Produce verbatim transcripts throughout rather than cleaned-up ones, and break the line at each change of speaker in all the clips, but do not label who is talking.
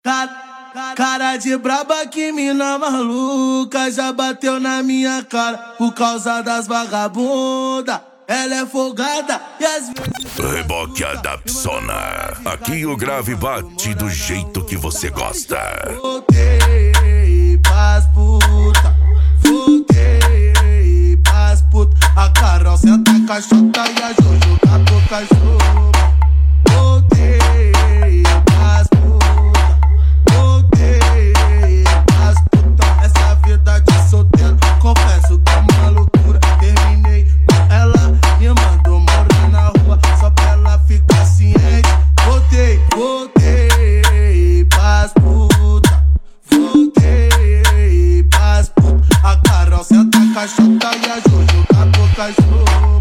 Cara, cara de braba, que mina maluca, já bateu na minha cara por causa das vagabundas. Ela é folgada e às vezes...
Reboque Adapsona. Aqui o grave bate do jeito que você gosta.
Voltei pras puta, voltei pras puta. A Carol senta a caixota e a Jojo tá pouca jogo. Voltei pras puta, voltei pras puta. Essa vida de solteiro, confesso que é uma loucura. Terminei com ela, me mandou morar na rua só pra ela ficar ciente. Voltei, voltei pras puta, voltei pras puta. A Carol senta a caixota e a Jojo tá pouca jogo.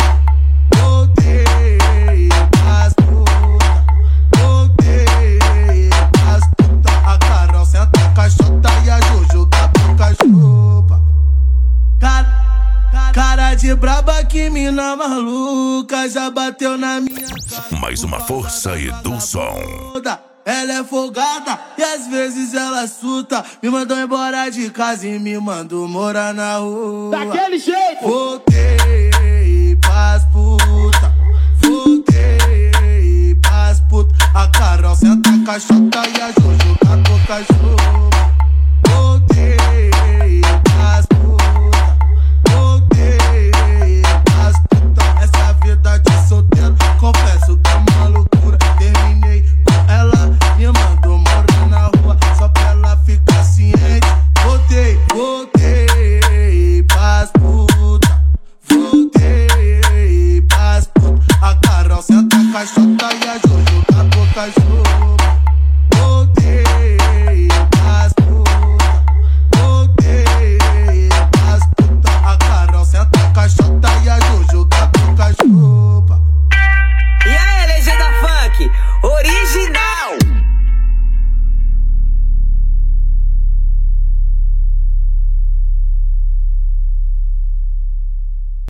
Voltei pras puta, voltei pras puta. A Carol senta a caixota e a Jojo tá pouca jogo. Cara, cara de braba, que mina maluca, já bateu na minha cara.
Mais uma força e do som.
Ela é folgada e às vezes ela surta. Me mandou embora de casa e me mandou morar na rua.
Daquele jeito!
Voltei pras puta, voltei pras puta. A Carol senta a caixota e a Jojo tá pouca jogo. Voltei pras puta, voltei pras puta. Essa vida de solteiro, confesso que é uma loucura. Terminei com ela, me mandou morar na rua só pra ela ficar ciente. Voltei, voltei pras puta, voltei pras puta. A Carol senta a caixota e a Jojo tá pouca jogo. Voltei pras puta, voltei pras puta. A Carol senta a caixota e a Jojo tá pouca jogo.
E aí, legenda funk?